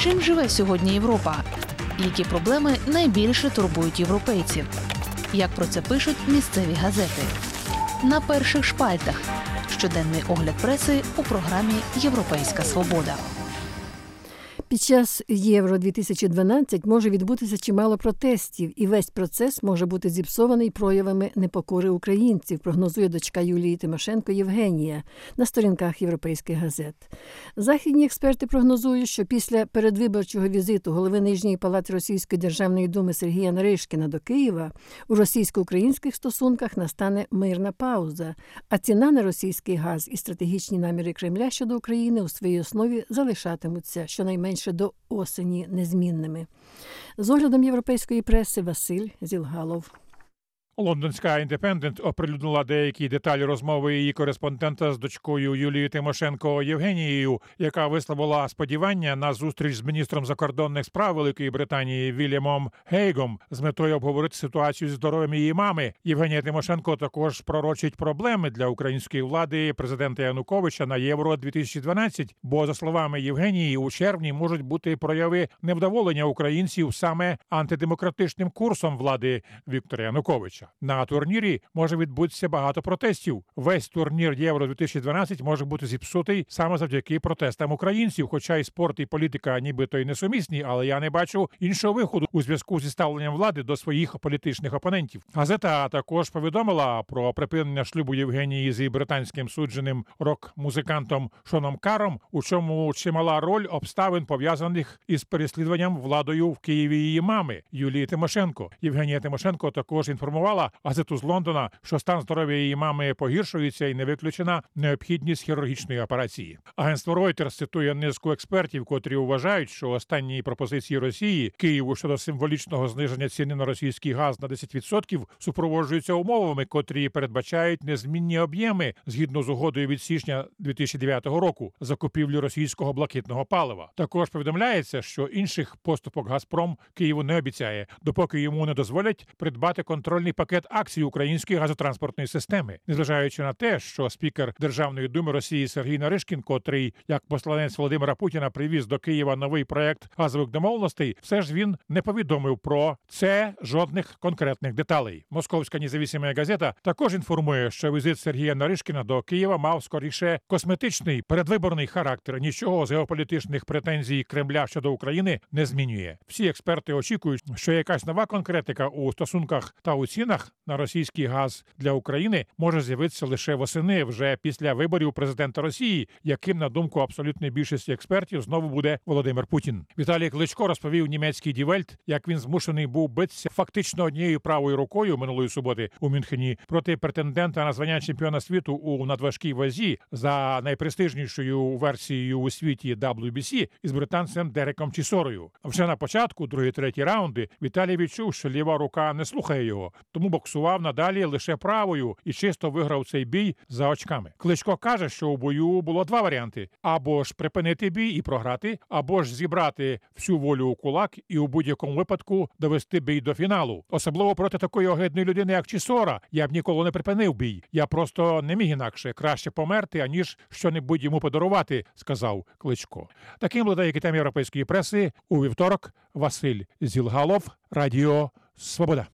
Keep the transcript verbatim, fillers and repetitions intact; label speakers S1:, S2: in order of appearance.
S1: Чим живе сьогодні Європа? Які проблеми найбільше турбують європейців? Як про це пишуть місцеві газети? На перших шпальтах. Щоденний огляд преси у програмі «Європейська свобода».
S2: Під час Євро дві тисячі дванадцять може відбутися чимало протестів, і весь процес може бути зіпсований проявами непокори українців, прогнозує дочка Юлії Тимошенко Євгенія на сторінках європейських газет. Західні експерти прогнозують, що після передвиборчого візиту голови Нижньої палати Російської Державної думи Сергія Наришкіна до Києва у російсько-українських стосунках настане мирна пауза, а ціна на російський газ і стратегічні наміри Кремля щодо України у своїй основі залишатимуться щонайменше до осені незмінними. З оглядом європейської преси Василь Зілгалов.
S3: Лондонська «Індепендент» оприлюднила деякі деталі розмови її кореспондента з дочкою Юлії Тимошенко Євгенією, яка висловила сподівання на зустріч з міністром закордонних справ Великої Британії Вільямом Гейгом з метою обговорити ситуацію зі здоров'ям її мами. Євгенія Тимошенко також пророчить проблеми для української влади президента Януковича на Євро дві тисячі дванадцять, бо, за словами Євгенії, у червні можуть бути прояви невдоволення українців саме антидемократичним курсом влади Віктора Януковича. На турнірі може відбутися багато протестів. Весь турнір Євро дві тисячі дванадцять може бути зіпсутий саме завдяки протестам українців. Хоча і спорт, і політика нібито й несумісні, але я не бачу іншого виходу у зв'язку зі ставленням влади до своїх політичних опонентів. Газета також повідомила про припинення шлюбу Євгенії з британським судженим рок-музикантом Шоном Каром, у чому чимала роль обставин, пов'язаних із переслідуванням владою в Києві її мами Юлії Тимошенко. Євгенія Тимошенко також інформувала газету з Лондона, що стан здоров'я її мами погіршується і не виключена необхідність хірургічної операції. Агентство Reuters цитує низку експертів, котрі вважають, що останні пропозиції Росії Києву щодо символічного зниження ціни на російський газ на десять відсотків супроводжуються умовами, котрі передбачають незмінні об'єми згідно з угодою від січня дві тисячі дев'ятого року закупівлі російського блакитного палива. Також повідомляється, що інших поступок «Газпром» Києву не обіцяє, допоки йому не дозволять придбати контрольний пакет акцій української газотранспортної системи. Незважаючи на те, що спікер Державної думи Росії Сергій Наришкін, котрий, як посланець Володимира Путіна, привіз до Києва новий проект газових домовленостей, все ж він не повідомив про це жодних конкретних деталей. Московська незалежна газета також інформує, що візит Сергія Наришкіна до Києва мав скоріше косметичний, передвиборний характер. Нічого з геополітичних претензій Кремля щодо України не змінює. Всі експерти очікують, що якась нова конкретика у стосунках та у цінах на російський газ для України може з'явитися лише восени, вже після виборів президента Росії, яким, на думку абсолютної більшості експертів, знову буде Володимир Путін. Віталій Кличко розповів німецький Die Welt, як він змушений був битися фактично однією правою рукою минулої суботи у Мюнхені проти претендента на звання чемпіона світу у надважкій вазі за найпрестижнішою версією у світі дабл ю бі сі із британцем Дереком Чісорою. Вже на початку, другий-третій раунди, Віталій відчув, що ліва рука не слухає його, тому боксував надалі лише правою і чисто виграв цей бій за очками. Кличко каже, що у бою було два варіанти: або ж припинити бій і програти, або ж зібрати всю волю у кулак і у будь-якому випадку довести бій до фіналу. Особливо проти такої огидної людини, як Чісора, я б ніколи не припинив бій. Я просто не міг інакше. Краще померти, аніж що-небудь йому подарувати, сказав Кличко. Таким були деякі теми європейської преси. У вівторок Василь Зілгалов, Радіо Свобода.